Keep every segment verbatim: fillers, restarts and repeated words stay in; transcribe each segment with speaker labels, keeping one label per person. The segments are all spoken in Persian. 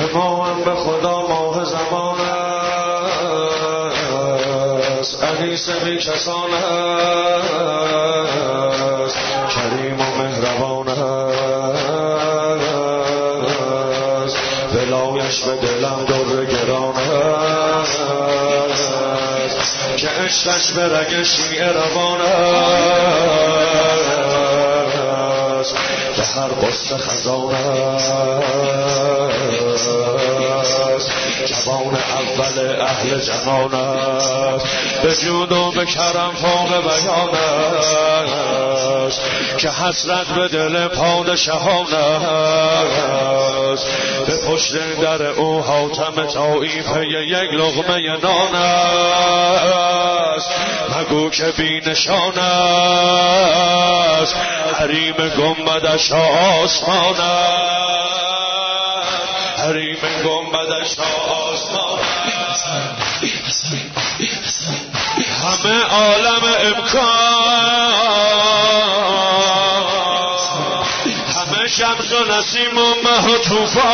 Speaker 1: امام به خدا ماه زمان است، انیس بی کسان است، کریم و مهربان است، ولایش به دلم در گران است، که عشقش به رگ شیعه روان است، به هر قصه خزان است، جوان اول اهل جهان است، به جود و به کرم فوق بیان است، که حسرت به دل پادشاهان است، به پشت در او حاتم طایفه یک لقمه نان است، مگو که بی نشان است، حریم گنبدش آسمان است، حریم گنبدش آسمان است، همه عالم امکان، همه شمس و نسیم و مه و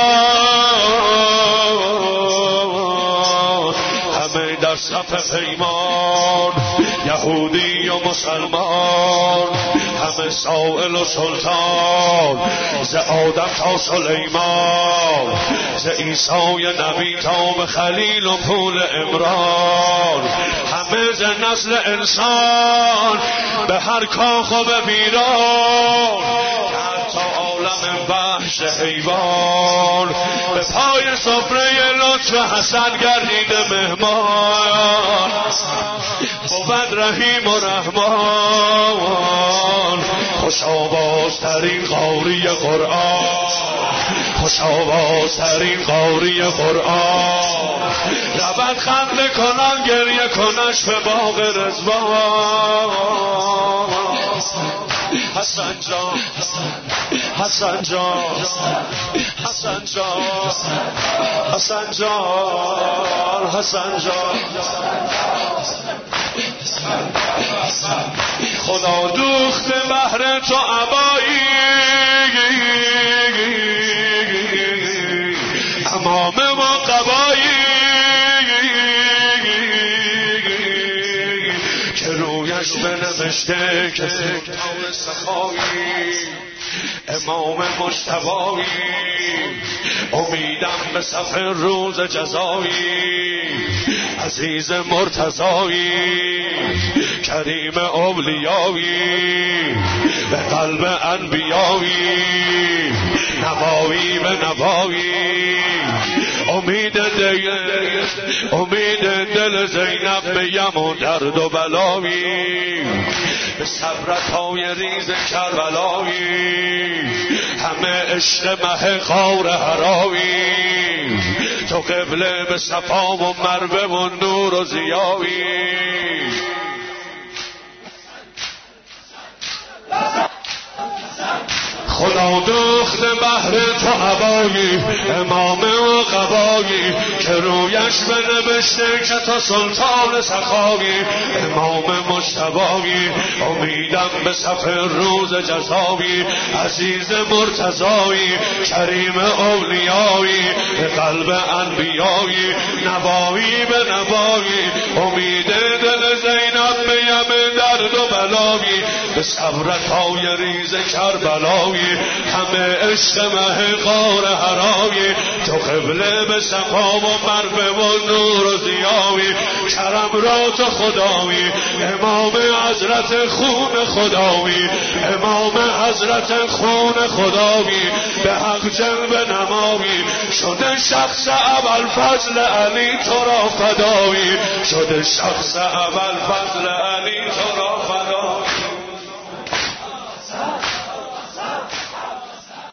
Speaker 1: طوفان، همه در صف پیمان، یهودی و مسلمان، همه سائل و سلطان، ز آدم تا سلیمان، ز عیسی نبی تا به خلیل و پول عمران، همه ز نسل انسان به هر کاخ و به ویران، حتی عالم وحش حیوان به پای سفره لطف حسن گردیده مهمان، بود رحیم و رحمان، خوش آوازترین قاری قرآن، خوش آوازترین قاری قرآن، لبت خنده کنان گریه کنش به باغ رضوان، حسن جان حسن جان حسن جان حسن جان حسن جان، خدا دوخت بهر تو عبایی، امامه و قبایی، که رویش بنوشته که سکتار سخایی، امام مجتبایی، امیدم به صف روز جزایی، عزیز مرتضایی، کریم اولیایی، به قلب انبیایی، نوایی به نوایی، امید دل امید دل زینب به یم و درد و بلایی، به صبرتای ریز کربلایی، همه عشق مه غار حرایی، تو قبله به صفا و مروه و نور و ضیایی، خدا دوخت بهر تو هوایی، امامه و قبایی، که رویش بنوشته که تو سلطان سخایی، امام مجتبایی، امیدم به صف روز جزایی، عزیز مرتضایی، کریم اولیایی، به قلب انبیایی، نوایی به نوایی، امید دل زینب به یم درد و بلایی، به صبرتای ریز کربلایی، همه عشق مه غار حرایی، تو قبله به صفا و مروه و نور و ضیایی، کرم را تو خدایی، امام حضرت خون خدایی، امام حضرت خون خدایی، به حق جلوه نمایی، شده شخص اول فضل علی تو را فدایی، شده شخص اول فضل علی تو را فدایی.